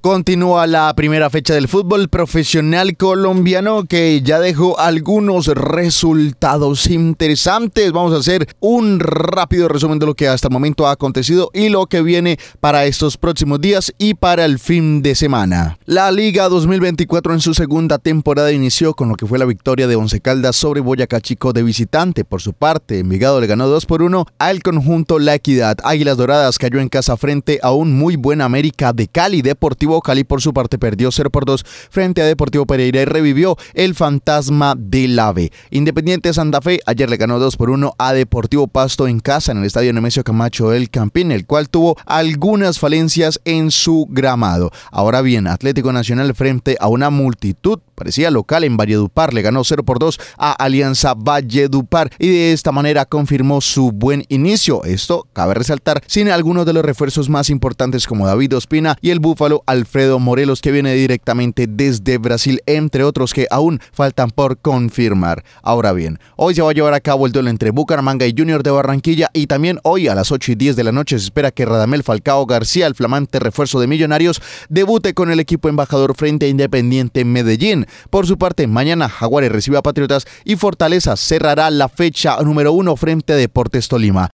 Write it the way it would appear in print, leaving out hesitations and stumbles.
Continúa la primera fecha del fútbol profesional colombiano que ya dejó algunos resultados interesantes. Vamos a hacer un rápido resumen de lo que hasta el momento ha acontecido y lo que viene para estos próximos días y para el fin de semana. La Liga 2024 en su segunda temporada inició con lo que fue la victoria de Once Caldas sobre Boyacá Chico de visitante. Por su parte, Envigado le ganó 2-1 al conjunto La Equidad. Águilas Doradas cayó en casa frente a un muy buen América de Cali. Deportivo Cali por su parte perdió 0-2 frente a Deportivo Pereira y revivió el fantasma del AVE. Independiente Santa Fe ayer le ganó 2-1 a Deportivo Pasto en casa en el estadio Nemesio Camacho del Campín, el cual tuvo algunas falencias en su gramado. Ahora bien, Atlético Nacional frente a una multitud parecía local en Valledupar le ganó 0-2 a Alianza Valledupar y de esta manera confirmó su buen inicio. Esto cabe resaltar sin algunos de los refuerzos más importantes como David Ospina y el búfalo Alfredo Morelos, que viene directamente desde Brasil, entre otros que aún faltan por confirmar. Ahora bien, hoy se va a llevar a cabo el duelo entre Bucaramanga y Junior de Barranquilla y también hoy a las 8:10 de la noche se espera que Radamel Falcao García, el flamante refuerzo de Millonarios, debute con el equipo embajador frente a Independiente Medellín. Por su parte, mañana Jaguares recibe a Patriotas y Fortaleza cerrará la fecha número 1 frente a Deportes Tolima.